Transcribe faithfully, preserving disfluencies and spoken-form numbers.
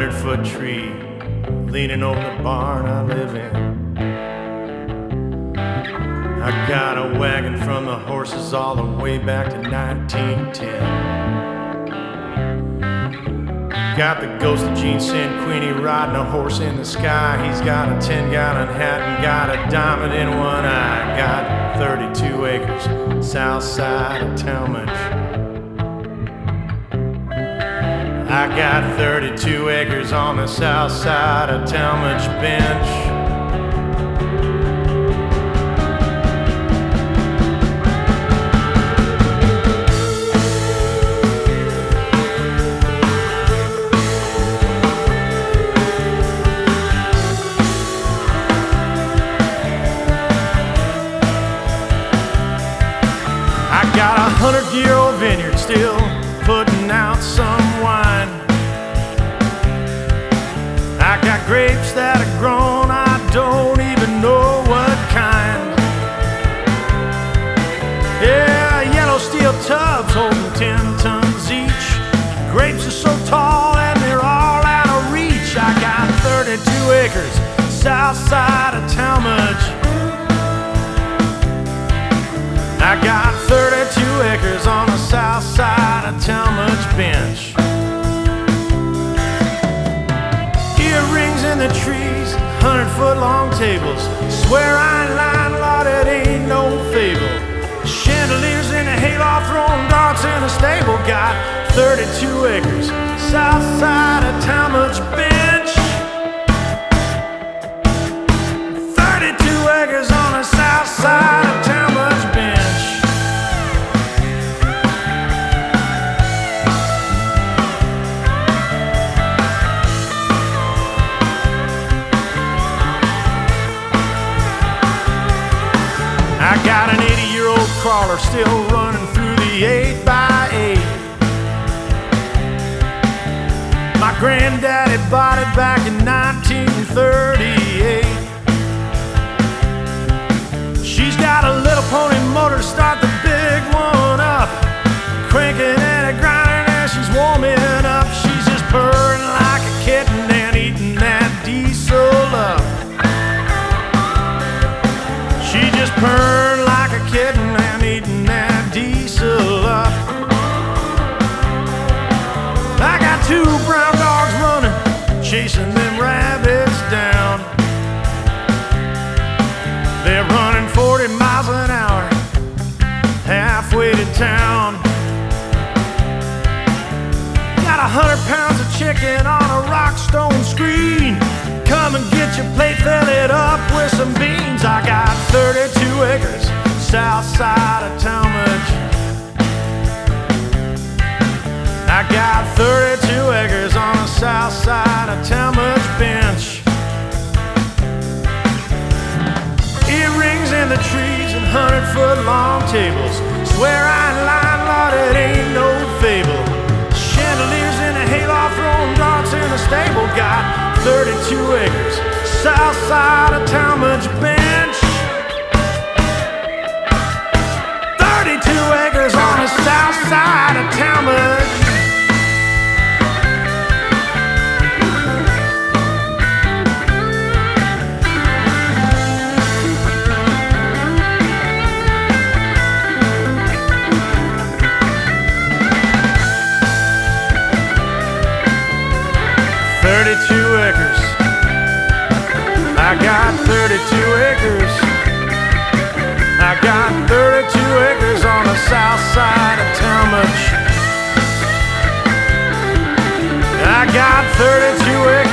hundred foot tree leaning over the barn I live in. I got a wagon from the horses all the way back to nineteen ten. Got the ghost of Gene Sanquini riding a horse in the sky. He's got a ten gallon hat and got a diamond in one eye. Got thirty-two acres south side of Talmadge. I got thirty-two acres on the south side of Talmadge Bench. Got a hundred-year-old vineyard still putting out some wine. I got grapes that are grown, I don't even know what kind. Yeah, yellow steel tubs holding ten tons each. Grapes are so tall and they're all out of reach. I got thirty-two acres south side of Talmadge. I got thirty-two acres on the south side of Talmadge Bench. Earrings in the trees, hundred foot long tables. Swear I ain't lying, Lord, it ain't no fable. Chandeliers in the hayloft, throwing darts in the stable. Got thirty-two acres south side of Talmadge Bench. thirty-two acres on the south side of Talmadge Bench. I got an eighty-year-old crawler still running through the eight by eight. My granddaddy bought it back in nineteen thirty-eight. She's got a little pony motor to start the big one up, cranking and a grinding as she's warming up. She's just purring like a kitten and eating that diesel up. She just purring like a kitten and eating that diesel up. I got two brown dogs running, chasing them rabbits down. They're running forty miles an hour, halfway to town. Got a hundred pounds of chicken on a rock stone screen. Come and get your plate, fill it up with some beans. I got thirty-two acres south side of Talmadge. I got thirty-two acres on the south side of Talmadge Bench. Earrings in the trees and hundred foot long tables. Swear I ain't lying, Lord, it ain't no fable. Chandeliers in the hayloft, throwing darts in the stable. Got thirty-two acres south side of Talmadge Bench. thirty-two acres on the south side of Talmadge. thirty-two acres. I got thirty-two acres. I got thirty-two acres on the south side of Talmadge. I got thirty-two acres.